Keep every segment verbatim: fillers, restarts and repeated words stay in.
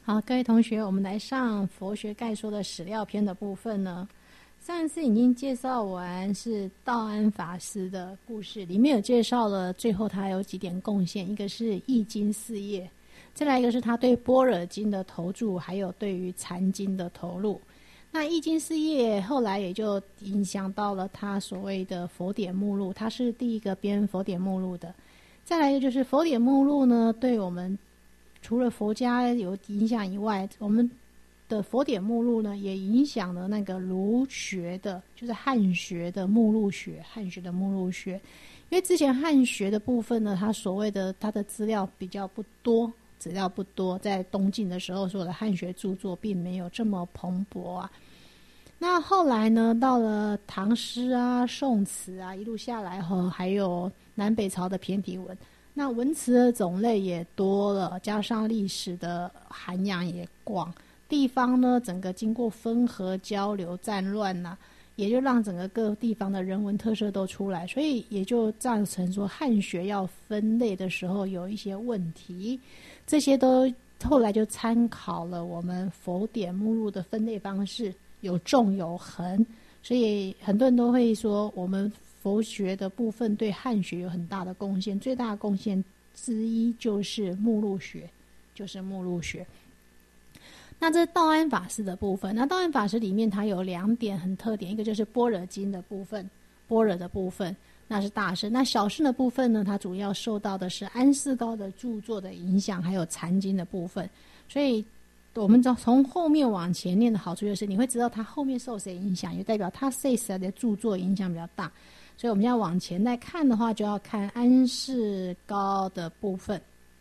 好，各位同学，我们来上佛学概说的史料篇的部分呢。上一次已经介绍完是道安法师的故事，里面有介绍了最后他有几点贡献，一个是易经事业，再来一个是他对般若经的投注，还有对于禅经的投入。那易经事业后来也就影响到了他所谓的佛典目录，他是第一个编佛典目录的。再来一个就是佛典目录呢，对我们除了佛家有影响以外，我们的佛典目录呢，也影响了那个儒学的，就是汉学的目录学，汉学的目录学。因为之前汉学的部分呢，它所谓的它的资料比较不多，资料不多，在东晋的时候，所有的汉学著作并没有这么蓬勃啊。那后来呢，到了唐诗啊、宋词啊，一路下来后，还有南北朝的骈体文。那文词的种类也多了，加上历史的涵养也广，地方呢整个经过分合交流战乱呐、啊，也就让整个各地方的人文特色都出来，所以也就造成说汉学要分类的时候有一些问题，这些都后来就参考了我们佛典目录的分类方式，有纵有横，所以很多人都会说我们佛学的部分对汉学有很大的贡献，最大的贡献之一就是目录学，就是目录学。那这道安法师的部分，那道安法师里面它有两点很特点，一个就是般若经的部分，般若的部分那是大圣，那小圣的部分呢，它主要受到的是安世高的著作的影响，还有禅经的部分。所以我们从后面往前念的好处就是你会知道他后面受谁影响，也代表他谁谁的著作影响比较大。所以我们要往前再看的话，就要看安世高的部分。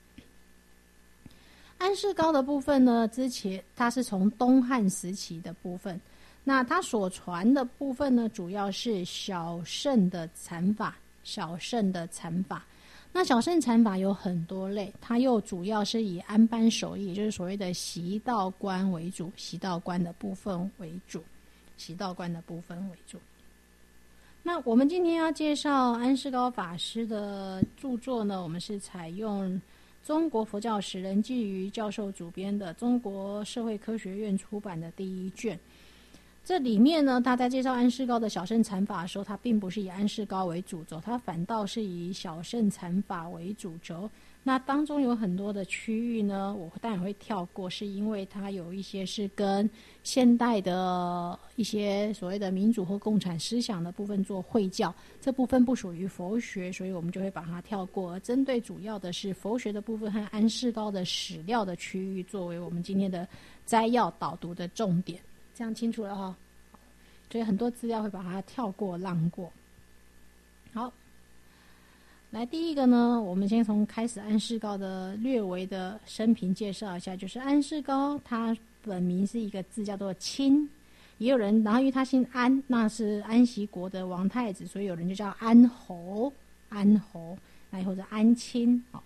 安世高的部分呢，之前他是从东汉时期的部分，那他所传的部分呢，主要是小乘的禅法，小乘的禅法。那小乘禅法有很多类，它又主要是以安般守义，也就是所谓的习道观为主，习道观的部分为主，习道观的部分为主。那我们今天要介绍安世高法师的著作呢，我们是采用中国佛教史任继瑜教授主编的中国社会科学院出版的第一卷。这里面呢，他在介绍安世高的小乘禅法的时候，他并不是以安世高为主轴，他反倒是以小乘禅法为主轴。那当中有很多的区域呢，我当然会跳过，是因为它有一些是跟现代的一些所谓的民主或共产思想的部分做会教，这部分不属于佛学，所以我们就会把它跳过。而针对主要的是佛学的部分和安世高的史料的区域，作为我们今天的摘要导读的重点。这样清楚了哈，所以很多资料会把它跳过让过。好，来第一个呢，我们先从开始安世高的略微的生平介绍一下，就是安世高他本名是一个字叫做钦，也有人然后因为他姓安，那是安息国的王太子，所以有人就叫安侯，安侯，那或者安钦。好，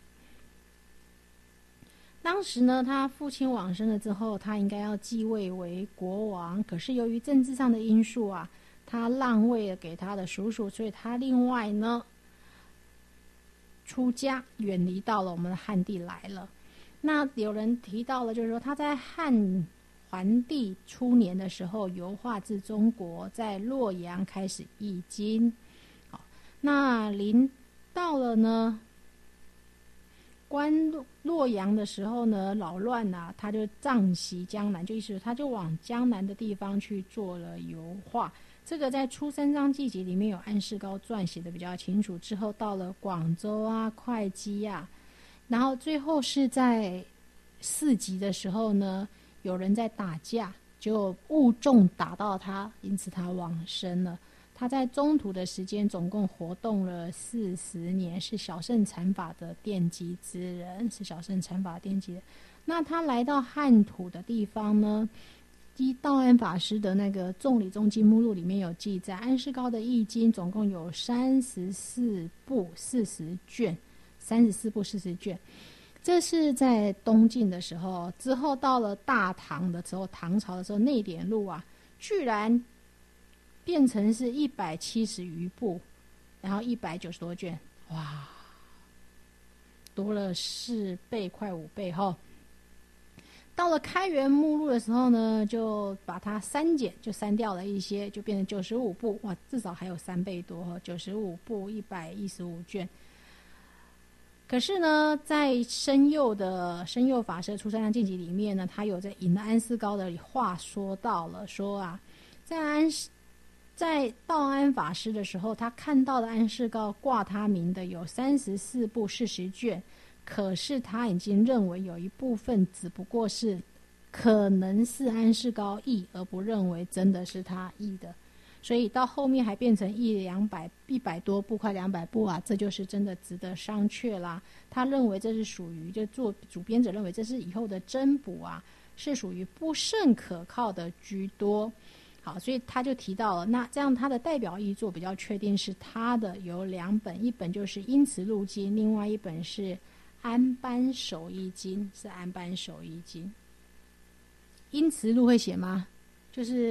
当时呢，他父亲往生了之后，他应该要继位为国王，可是由于政治上的因素啊，他让位了给他的叔叔，所以他另外呢出家，远离到了我们的汉地来了。那有人提到了，就是说他在汉桓帝初年的时候游化至中国，在洛阳开始译经。好，那临到了呢关洛阳的时候呢，扰乱啊，他就仗袭江南，就意思他就往江南的地方去做了油画。这个在《出三章记集》里面有安世高撰写的比较清楚。之后到了广州啊、会稽啊，然后最后是在四集的时候呢，有人在打架，就误中打到他，因此他往生了。他在中途的时间总共活动了四十年，是小乘禅法的奠基之人，是小乘禅法的奠基人。那他来到汉土的地方呢，依道安法师的那个《众理中经目录》里面有记载，安世高的译经总共有三十四部四十卷，三十四部四十卷。这是在东晋的时候，之后到了大唐的时候，唐朝的时候，内典录啊，居然变成是一百七十余部，然后一百九十多卷，哇，多了四倍，快五倍哈。 到了开元目录的时候呢，就把它删减，就删掉了一些，就变成九十五部，哇，至少还有三倍多，九十五部一百一十五卷。可是呢，在生佑的生佑法师的出三藏净集里面呢，他有在引了安世高的话说到了，说啊，在安在道安法师的时候，他看到的安世高挂他名的有三十四部四十卷，可是他已经认为有一部分只不过是可能是安世高译，而不认为真的是他译的。所以到后面还变成一两百一百多部，快两百部啊，这就是真的值得商榷啦。他认为这是属于，就做主编者认为这是以后的真补啊，是属于不甚可靠的居多。好，所以他就提到了，那这样他的代表译作比较确定是他的有两本，一本就是因慈录经，另外一本是安般守义经，是安般守义经。因慈录会写吗？就是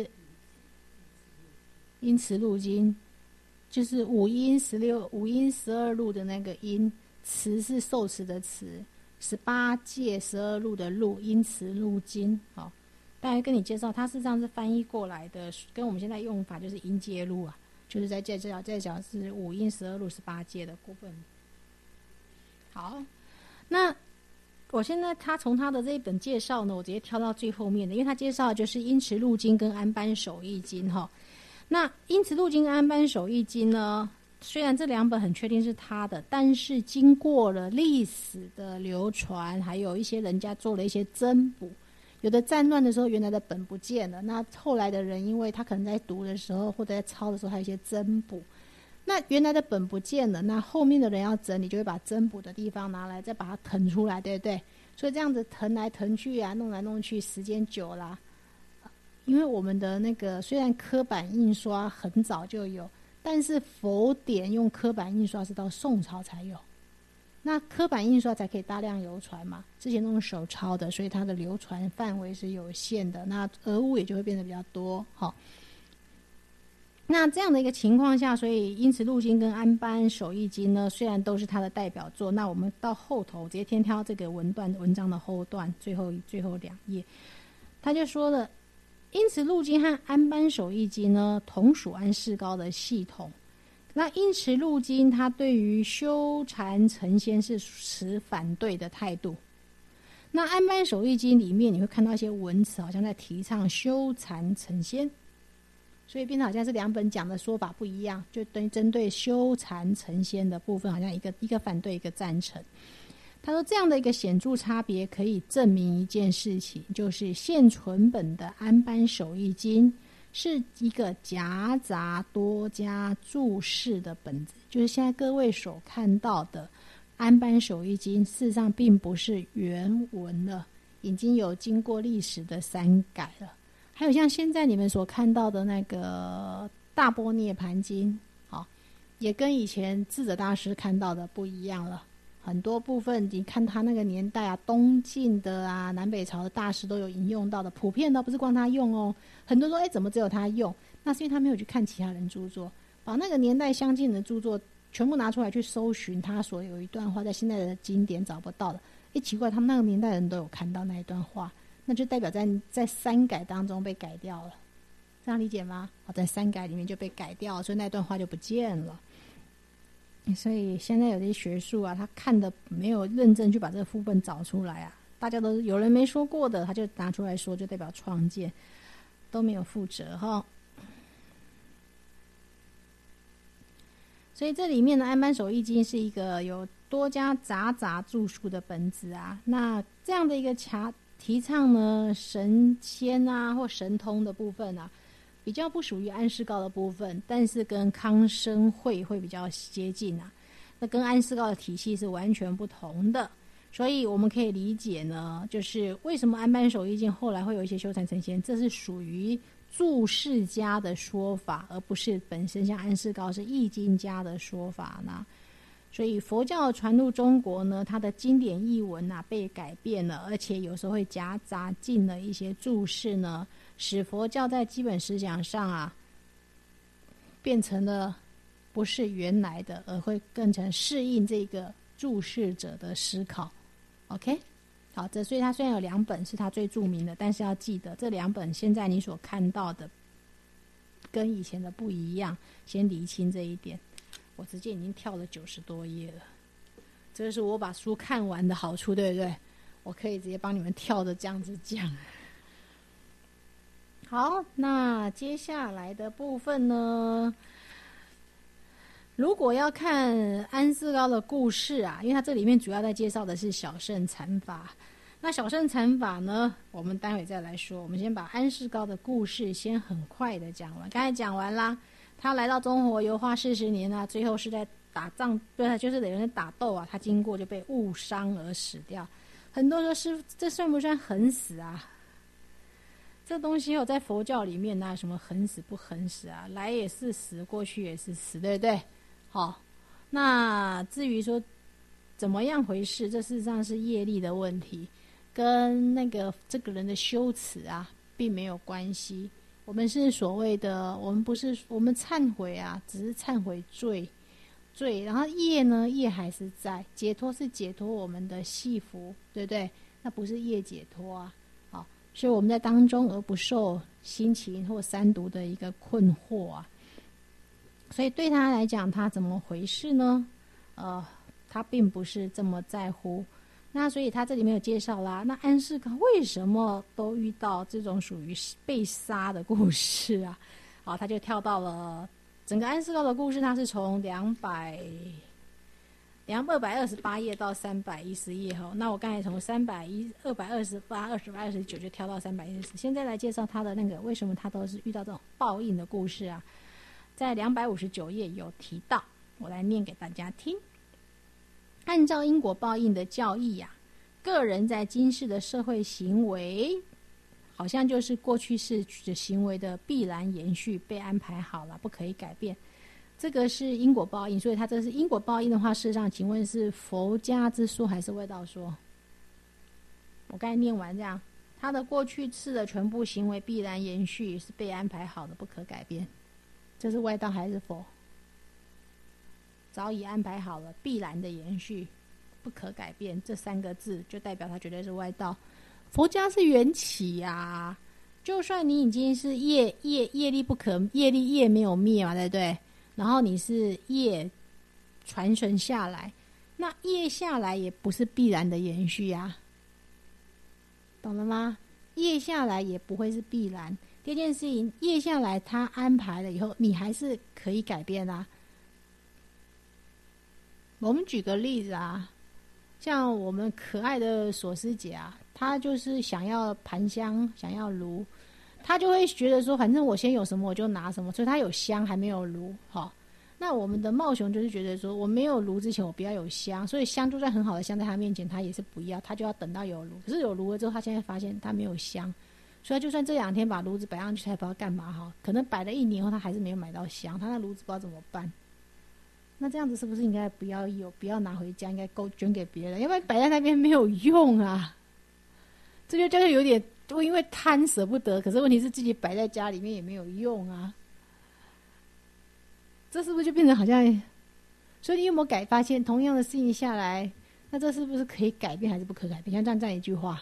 因慈录经，就是五音十六、五音十二路的那个音，慈是受持的慈，十八戒十二路的路，因慈录经。好，大概跟你介绍，它事实上是翻译过来的，跟我们现在用法就是音戒路啊，就是在介绍在讲是五音十二路十八戒的部分。好，那我现在他从他的这一本介绍呢，我直接跳到最后面的，因为他介绍的就是因慈录经跟安般守义经哈。那因慈录经跟安般守义经呢，虽然这两本很确定是他的，但是经过了历史的流传，还有一些人家做了一些增补，有的战乱的时候原来的本不见了，那后来的人因为他可能在读的时候或者在抄的时候还有一些增补，那原来的本不见了，那后面的人要整理就会把增补的地方拿来再把它腾出来，对不对？所以这样子腾来腾去啊，弄来弄去，时间久了啊，因为我们的那个虽然刻板印刷很早就有，但是佛典用刻板印刷是到宋朝才有，那刻板印刷才可以大量流传嘛，之前都用手抄的，所以它的流传范围是有限的，那讹误也就会变得比较多。好，那这样的一个情况下，所以因慈录经跟安般守义经呢，虽然都是他的代表作，那我们到后头直接天挑这个文段文章的后段最后最后两页，他就说了，因慈录经和安般守义经呢，同属安世高的系统。那因慈录经，他对于修禅成仙是持反对的态度。那安般守义经里面，你会看到一些文词，好像在提倡修禅成仙，所以变成好像是两本讲的说法不一样，就等于针对修禅成仙的部分，好像一个一个反对，一个赞成。他说这样的一个显著差别可以证明一件事情，就是现存本的安般守义经是一个夹杂多加注释的本子，就是现在各位所看到的安般守义经事实上并不是原文了，已经有经过历史的删改了。还有像现在你们所看到的那个大般涅盘经，好，也跟以前智者大师看到的不一样了。很多部分你看他那个年代啊，东晋的啊，南北朝的大师都有引用到的，普遍的不是光他用哦。很多人说，哎，怎么只有他用？那是因为他没有去看其他人著作，把那个年代相近的著作全部拿出来去搜寻，他所有一段话在现在的经典找不到的。哎，奇怪，他们那个年代的人都有看到那一段话，那就代表在在删改当中被改掉了，这样理解吗？好，在删改里面就被改掉了，所以那段话就不见了。所以现在有些学术啊，他看的没有认真去把这个副本找出来啊，大家都有人没说过的，他就拿出来说，就代表创建，都没有负责哈。所以这里面的安般守义经是一个有多加杂杂著述的本子啊，那这样的一个强提倡呢，神仙啊或神通的部分啊，比较不属于安世高的部分，但是跟康生会会比较接近啊。那跟安世高的体系是完全不同的，所以我们可以理解呢，就是为什么安般守义经后来会有一些修禅成仙，这是属于注释家的说法，而不是本身像安世高是易经家的说法呢。所以佛教传入中国呢，它的经典译文啊被改变了，而且有时候会夹杂进了一些注释呢，使佛教在基本思想上啊变成了不是原来的，而会更成适应这个注释者的思考。 OK， 好，这所以它虽然有两本是它最著名的，但是要记得这两本现在你所看到的跟以前的不一样，先厘清这一点。我直接已经跳了九十多页了，这就是我把书看完的好处，对不对？我可以直接帮你们跳着这样子讲。好，那接下来的部分呢，如果要看安世高的故事啊，因为它这里面主要在介绍的是小乘禅法。那小乘禅法呢，我们待会再来说。我们先把安世高的故事先很快的讲完。刚才讲完啦，他来到中国游化四十年啊，最后是在打仗，对，就是有人打斗啊，他经过就被误伤而死掉。很多人说师父，这算不算横死啊？这东西有在佛教里面哪有什么横死不横死啊？来也是死，过去也是死，对不对？好，那至于说怎么样回事，这事实上是业力的问题，跟那个这个人的修持啊并没有关系。我们是所谓的，我们不是我们忏悔啊，只是忏悔罪罪，然后业呢，业还是在，解脱是解脱我们的系福，对不对？那不是业解脱啊。好，所以我们在当中而不受心情或三毒的一个困惑啊。所以对他来讲，他怎么回事呢？呃，他并不是这么在乎。那所以他这里面有介绍啦。那安世高为什么都遇到这种属于被杀的故事啊？好，他就跳到了整个安世高的故事，他是从两百两二百二十八页到三百一十页哈。那我刚才从三百一二百二十八、二十八、二十九就跳到三百一十。现在来介绍他的那个为什么他都是遇到这种报应的故事啊？在两百五十九页有提到，我来念给大家听。按照因果报应的教义啊，个人在今世的社会行为，好像就是过去世的行为的必然延续，被安排好了，不可以改变。这个是因果报应，所以它这是因果报应的话，事实上，请问是佛家之说还是外道说？我刚才念完这样，他的过去世的全部行为必然延续，是被安排好的，不可改变。这是外道还是佛？早已安排好了，必然的延续，不可改变，这三个字就代表它绝对是外道。佛家是缘起呀、啊，就算你已经是业业业力不可业力业没有灭嘛，对不对？然后你是业传承下来，那业下来也不是必然的延续呀、啊，懂了吗？业下来也不会是必然。第二件事情，业下来他安排了以后，你还是可以改变啊。我们举个例子啊，像我们可爱的锁师姐啊，她就是想要盘香，想要炉，她就会觉得说，反正我先有什么我就拿什么，所以她有香还没有炉。好，那我们的茂雄就是觉得说，我没有炉之前我不要有香，所以香就算很好的香在他面前，他也是不要，他就要等到有炉。可是有炉了之后，他现在发现他没有香。所以就算这两天把炉子摆上去，他也不知道干嘛哈，可能摆了一年后，他还是没有买到香，他那炉子不知道怎么办。那这样子是不是应该不要有，不要拿回家，应该够捐给别人，要不然摆在那边没有用啊。这就就是有点，因为贪舍不得，可是问题是自己摆在家里面也没有用啊。这是不是就变成好像？所以你有没有改发现，同样的事情下来，那这是不是可以改变还是不可改变？像这样这样一句话。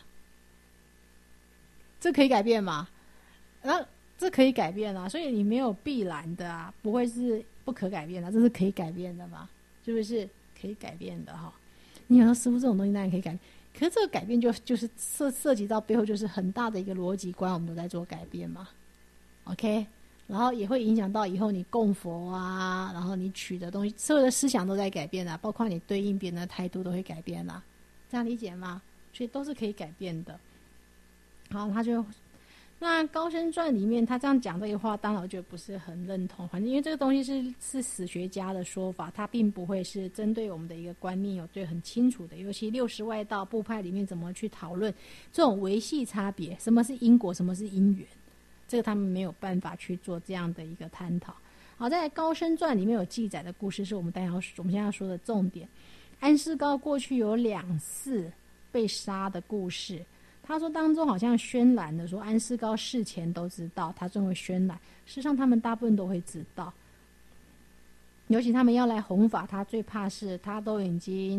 这可以改变吗？然后这可以改变啊，所以你没有必然的啊，不会是不可改变的，这是可以改变的嘛？是不是可以改变的哈？你想说师父这种东西当然可以改变，可是这个改变就就是涉涉及到背后就是很大的一个逻辑观，我们都在做改变嘛。OK， 然后也会影响到以后你供佛啊，然后你取的东西，所有的思想都在改变啊，包括你对应别人的态度都会改变啊，这样理解吗？所以都是可以改变的。好，他就那《高僧传》里面他这样讲这句话，当然我觉得不是很认同。反正因为这个东西是是史学家的说法，他并不会是针对我们的一个观念有对很清楚的。尤其六十外道部派里面怎么去讨论这种维系差别，什么是因果，什么是因缘，这个他们没有办法去做这样的一个探讨。好，在《高僧传》里面有记载的故事，是我们待会我们现在要说的重点。安世高过去有两次被杀的故事。他说当中好像渲染的说安世高事前都知道，他就会渲染，事实上他们大部分都会知道，尤其他们要来弘法，他最怕是他都已经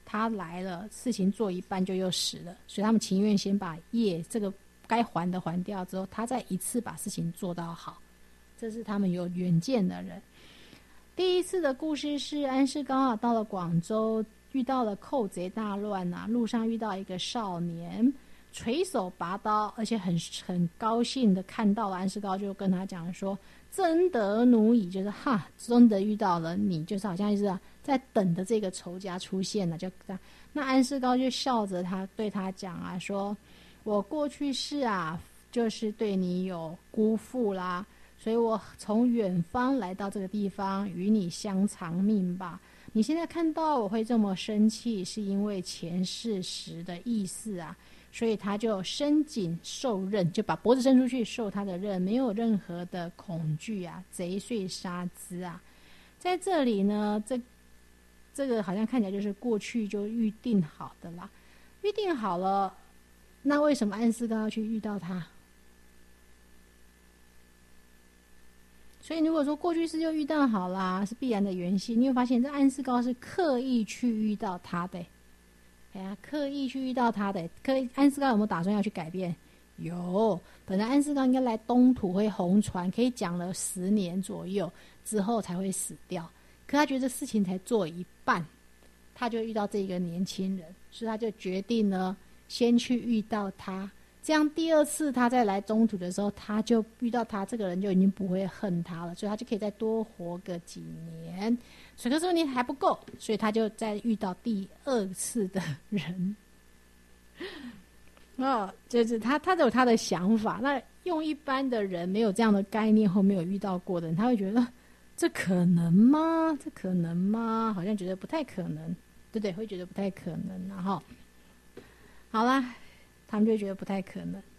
他来了，事情做一半就又死了，所以他们情愿先把业这个该还的还掉之后，他再一次把事情做到好。这是他们有远见的人。第一次的故事是安世高啊，到了广州，遇到了寇贼大乱啊，路上遇到一个少年，垂手拔刀，而且很很高兴的看到了安世高，就跟他讲说：“真得奴矣，就是哈，真的遇到了你，就是好像是、啊、在等着这个仇家出现了。”就这样，那安世高就笑着他对他讲啊，说：“我过去世啊，就是对你有辜负啦。”所以我从远方来到这个地方与你相偿命吧。你现在看到我会这么生气，是因为前世时的意思啊。所以他就伸颈受刃，就把脖子伸出去受他的刃，没有任何的恐惧啊，贼遂杀之啊。在这里呢，这这个好像看起来就是过去就预定好的啦，预定好了，那为什么安世高要去遇到他？所以如果说过去式就预定好啦，是必然的缘性，你会发现这安世高是刻意去遇到他的。哎呀，刻意去遇到他的，刻意安世高有没有打算要去改变？有，本来安世高应该来东土会红船，可以讲了十年左右之后才会死掉，可他觉得事情才做一半，他就遇到这个年轻人，所以他就决定呢，先去遇到他。这样第二次他再来中土的时候，他就遇到他这个人就已经不会恨他了，所以他就可以再多活个几年。所以可是你还不够，所以他就再遇到第二次的人。哦，就是他他有他的想法。那用一般的人没有这样的概念或没有遇到过的人，他会觉得这可能吗？这可能吗？好像觉得不太可能，对不对？会觉得不太可能。然后好啦，他们就觉得不太可能。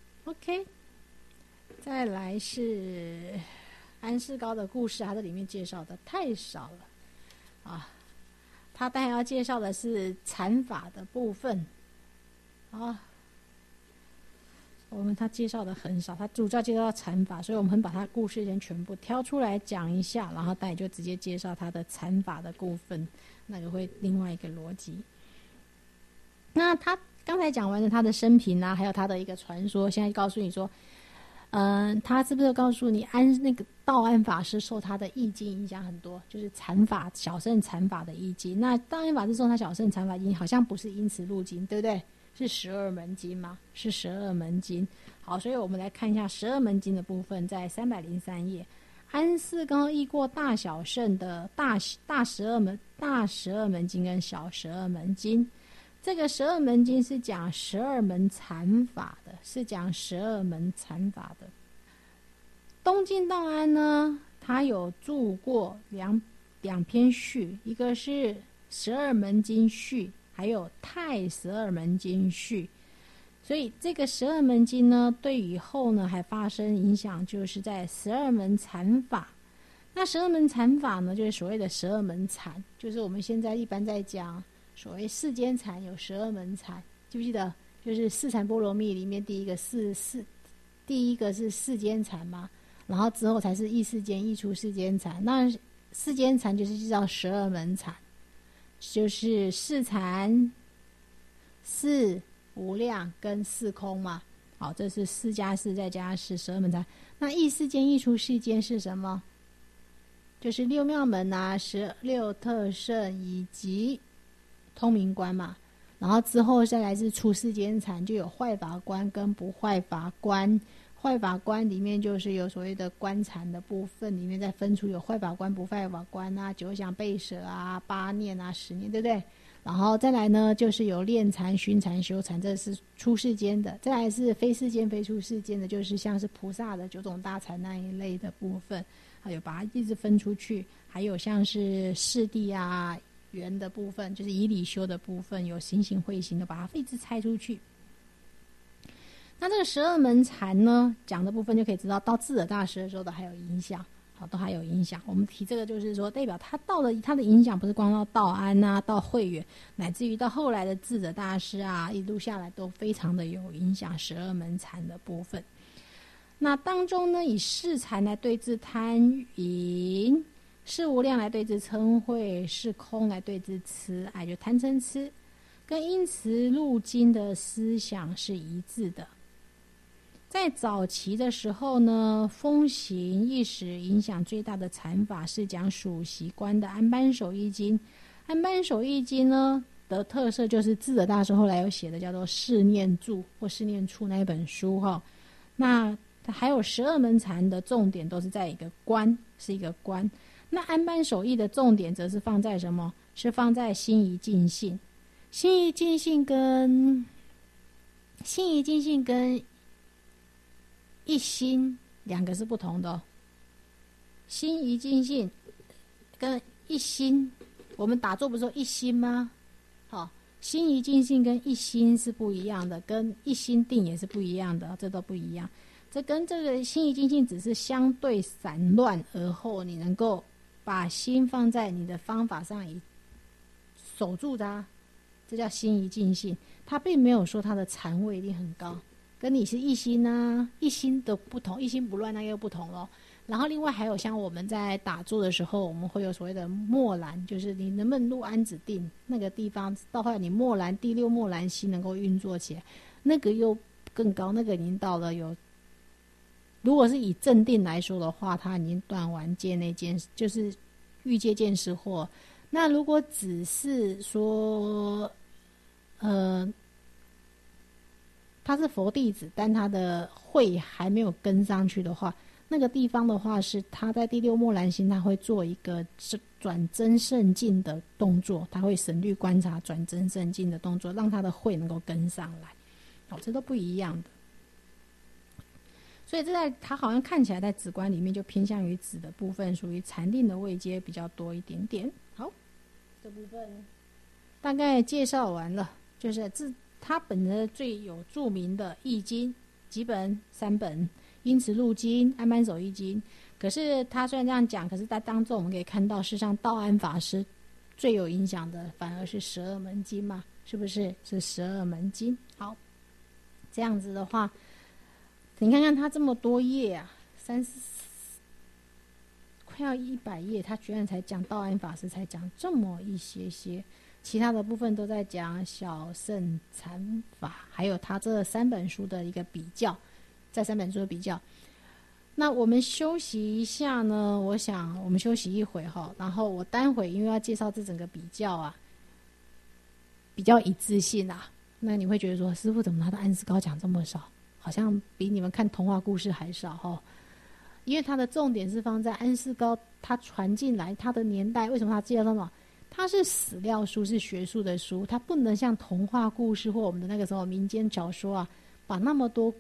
OK， 再来是安世高的故事，他在里面介绍的太少了啊。他当然要介绍的是禅法的部分啊，我们他介绍的很少，他主要介绍禅法，所以我们把他的故事先全部挑出来讲一下，然后大家就直接介绍他的禅法的部分，那个会另外一个逻辑。那他刚才讲完了他的生平啊，还有他的一个传说，现在告诉你说，嗯、呃，他是不是告诉你安那个道安法师受他的易经影响很多，就是禅法小乘禅法的易经。那道安法师受他小乘禅法易经，好像不是因此入经，对不对？是十二门经吗？是十二门经。好，所以我们来看一下十二门经的部分，在三百零三页。安世高译过大小乘的大大十二门大十二门经跟小十二门经。这个十二门经是讲十二门禅法的，是讲十二门禅法的。东晋道安呢，他有著过两两篇序，一个是十二门经序，还有太十二门经序。所以这个十二门经呢，对以后呢还发生影响，就是在十二门禅法。那十二门禅法呢，就是所谓的十二门禅，就是我们现在一般在讲所谓世间禅有十二门禅，记不记得？就是四禅波罗蜜里面第一个四四，第一个是世间禅嘛，然后之后才是异世间、异出世间禅。那世间禅就是叫十二门禅，就是四禅、四无量跟四空嘛。好，这是四加四再加四，十二门禅。那异世间、异出世间是什么？就是六妙门啊，十六特胜以及通明观嘛，然后之后再来是出世间禅，就有坏法观跟不坏法观。坏法观里面就是有所谓的观禅的部分，里面再分出有坏法观、不坏法观啊、九想背舍啊、八念啊、十念，对不对？然后再来呢，就是有练禅、熏禅、修禅，这是出世间的。再来是非世间、非出世间的，就是像是菩萨的九种大禅那一类的部分，还有把它一直分出去。还有像是世谛啊、圆的部分，就是以理修的部分，有行行会行的，把它一直拆出去。那这个十二门禅呢，讲的部分就可以知道，到智者大师的时候都还有影响，好，都还有影响。我们提这个就是说，代表他到了他的影响，不是光到道安啊，到慧远，乃至于到后来的智者大师啊，一路下来都非常的有影响。十二门禅的部分，那当中呢，以四禅来对治贪淫、 是无量来对治嗔恚，是空来对治痴爱，就贪嗔痴，跟因此入经的思想是一致的。在早期的时候呢，风行一时影响最大的禅法是讲属习观的安般守义经。安般守义经呢的特色就是智者大师后来有写的叫做释念注或释念处那一本书哈。那还有十二门禅的重点都是在一个观，是一个观。那安般守义的重点则是放在什么？是放在心怡尽性。心怡尽性跟心怡尽性跟一心两个是不同的哦。心怡尽性跟一心，我们打坐不是说一心吗？好，心怡尽性跟一心是不一样的，跟一心定也是不一样的，这都不一样。这跟这个心怡尽性只是相对散乱而后，你能够把心放在你的方法上，以守住它，这叫心怡尽性。它并没有说它的禅位一定很高，跟你是一心啊，一心的不同，一心不乱那个又不同咯。然后另外还有像我们在打坐的时候，我们会有所谓的默然，就是你能不能入安止定那个地方，到后来你默然第六默然心能够运作起来，那个又更高，那个已经到了有，如果是以正定来说的话，它已经断完戒内见，就是欲界见识惑。那如果只是说呃他是佛弟子，但他的慧还没有跟上去的话，那个地方的话是他在第六默然心，他会做一个转真胜进的动作，他会神虑观察转真胜进的动作，让他的慧能够跟上来。哦，这都不一样的。所以这在他好像看起来在止观里面就偏向于止的部分，属于禅定的位阶比较多一点点。好，这部分大概介绍完了，就是这他本人最有著名的易经几本三本，因此入经安般守义经。可是他虽然这样讲，可是在当中我们可以看到，事实上道安法师最有影响的反而是十二门经嘛，是不是？是十二门经。好，这样子的话，你看看他这么多页啊，三四快要一百页，他居然才讲道安法师才讲这么一些些。其他的部分都在讲小乘禅法，还有他这三本书的一个比较，在三本书的比较。那我们休息一下呢，我想我们休息一会哈，然后我待会因为要介绍这整个比较啊，比较一致性啊，那你会觉得说，师父怎么他的安世高讲这么少，好像比你们看童话故事还少哈？因为他的重点是放在安世高他传进来他的年代，为什么他介绍那么？它是史料书，是学术的书，它不能像童话故事或我们的那个时候民间小说啊，把那么多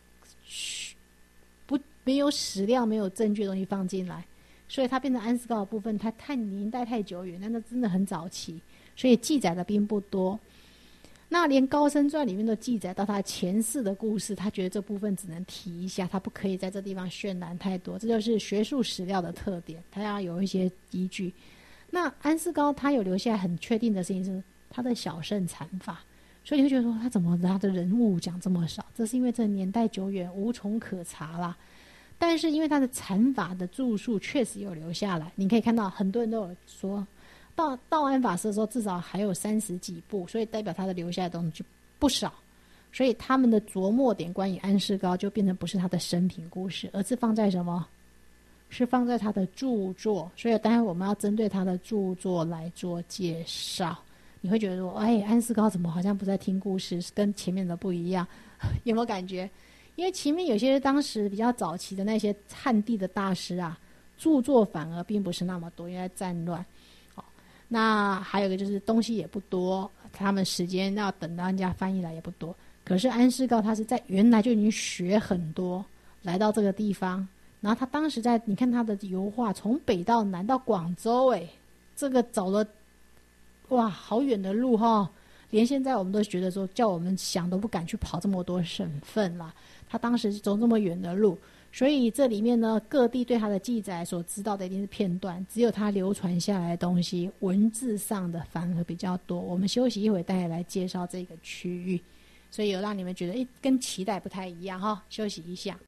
不没有史料、没有证据的东西放进来，所以它变成安世高的部分，它太年代太久远，那真的很早期，所以记载的并不多。那连高僧传里面都记载到他前世的故事，他觉得这部分只能提一下，他不可以在这地方渲染太多，这就是学术史料的特点，他要有一些依据。那安世高他有留下很确定的事情是他的小乘禅法，所以你会觉得说他怎么他的人物讲这么少，这是因为这年代久远无从可查啦。但是因为他的禅法的著述确实有留下来，你可以看到很多人都有说到道安法师的时候至少还有三十几部，所以代表他的留下来的东西不少，所以他们的琢磨点关于安世高就变成不是他的生平故事，而是放在什么？是放在他的著作，所以待会我们要针对他的著作来做介绍。你会觉得说，哎，安世高怎么好像不在听故事，跟前面的不一样？有没有感觉？因为前面有些当时比较早期的那些汉地的大师啊，著作反而并不是那么多，因为战乱。好，那还有一个就是东西也不多，他们时间要等到人家翻译来也不多。可是安世高他是在原来就已经学很多，来到这个地方。然后他当时在，你看他的油画，从北到南到广州，哎，这个走了，哇，好远的路哈！连现在我们都觉得说，叫我们想都不敢去跑这么多省份啦。他当时走这么远的路，所以这里面呢，各地对他的记载所知道的一定是片段，只有他流传下来的东西，文字上的反而比较多。我们休息一会，待会来介绍这个区域，所以有让你们觉得，哎，跟期待不太一样哈。休息一下。